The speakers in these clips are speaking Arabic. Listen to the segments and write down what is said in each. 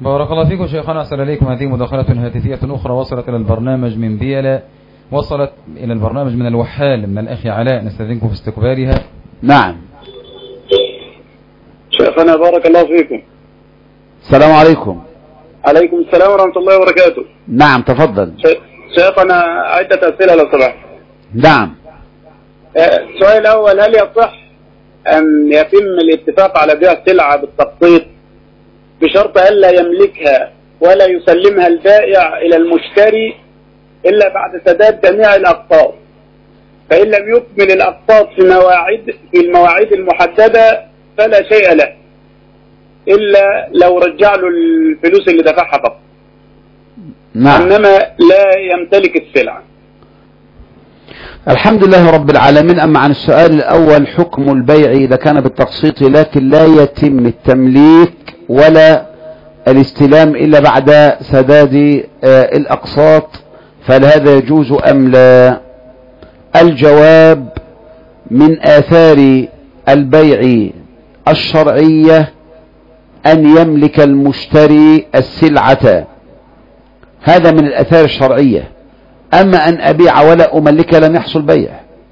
بارك الله فيكم شيخنا، أحسن إليكم. هذه مداخلة هاتفية أخرى وصلت إلى البرنامج من بيلا، وصلت إلى البرنامج من الوحال من الأخ علاء، نستأذنكم في استقبالها. نعم شيخنا بارك الله فيكم. السلام عليكم. عليكم السلام ورحمة الله وبركاته. نعم تفضل شيخنا، عدة أسئلة لو سمحت. نعم. السؤال الأول: هل يصح أن يتم الاتفاق على بيع سلعة بالتقسيط بشرط ألا يملكها ولا يسلمها البائع إلى المشتري إلا بعد سداد جميع الأقساط، فإن لم يكمل الأقساط في المواعيد المحددة فلا شيء له إلا لو رجع له الفلوس اللي دفعها فقط؟ نعم. إنما لا يمتلك السلعة. الحمد لله رب العالمين. أما عن السؤال الأول، حكم البيع إذا كان بالتقسيط لكن لا يتم التمليك ولا الاستلام إلا بعد سداد الأقساط، فهل هذا يجوز أم لا؟ الجواب: من آثار البيع الشرعية أن يملك المشتري السلعة، هذا من الآثار الشرعية. أما أن أبيع ولا أملك لم يحصل بيع.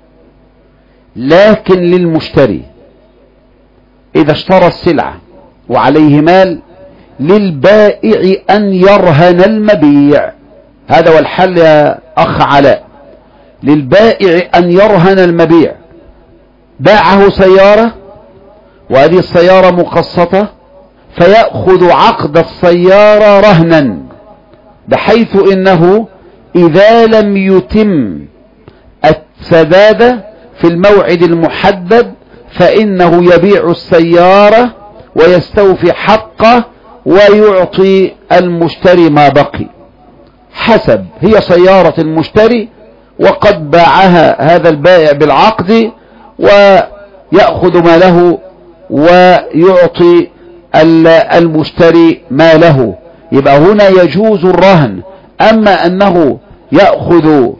لكن للمشتري إذا اشترى السلعة وعليه مال، للبائع أن يرهن المبيع. هذا هو الحل يا أخ علاء، للبائع أن يرهن المبيع. باعه سيارة وهذه السيارة مقسطة، فيأخذ عقد السيارة رهنا، بحيث إنه إذا لم يتم السداد في الموعد المحدد فإنه يبيع السيارة ويستوفي حقه ويعطي المشتري ما بقي، حسب هي سيارة المشتري وقد باعها هذا البائع بالعقد، ويأخذ ماله ويعطي المشتري ماله. يبقى هنا يجوز الرهن. أما أنه يأخذ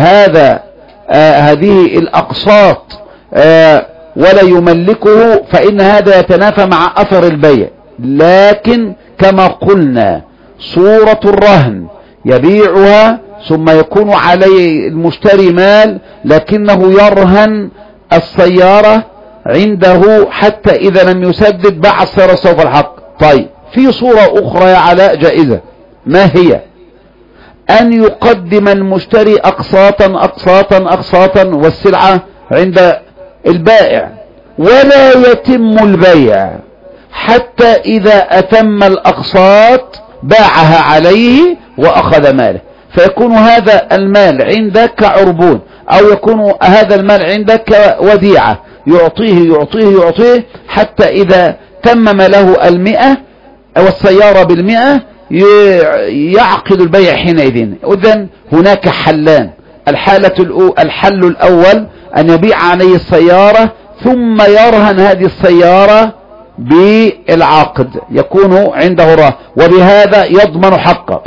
هذه الأقساط ولا يملكه، فإن هذا يتنافى مع أثر البيع. لكن كما قلنا صورة الرهن يبيعها ثم يكون عليه المشتري مال، لكنه يرهن السيارة عنده حتى إذا لم يسدد باع السيارة سوف الحق. طيب، في صورة أخرى يا علاء جائزة، ما هي؟ أن يقدم المشتري أقساطا والسلعة عند البائع، ولا يتم البيع حتى إذا أتم الأقساط باعها عليه وأخذ ماله، فيكون هذا المال عندك كعربون، أو يكون هذا المال عندك وديعة، يعطيه حتى إذا تمم له 100 والسيارة 100 يعقد البيع حينئذ. إذن هناك حلان: الحل الأول أن يبيع عليه السيارة ثم يرهن هذه السيارة بالعقد، يكون عنده رهن وبهذا يضمن حقه.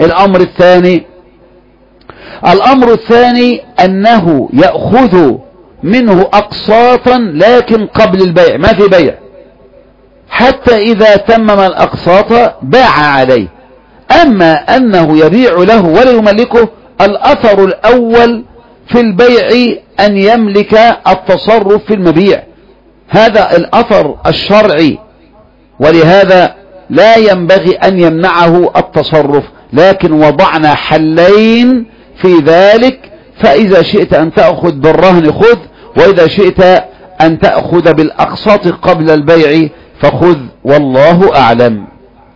الأمر الثاني أنه يأخذ منه أقساطا لكن قبل البيع، ما في بيع، حتى إذا تمم الأقساط باع عليه. أما أنه يبيع له ولا يملكه، الأثر الأول في البيع أن يملك التصرف في المبيع، هذا الأثر الشرعي، ولهذا لا ينبغي أن يمنعه التصرف. لكن وضعنا حلين في ذلك، فإذا شئت أن تأخذ بالرهن خذ، وإذا شئت أن تأخذ بالأقساط قبل البيع فخذ، والله أعلم.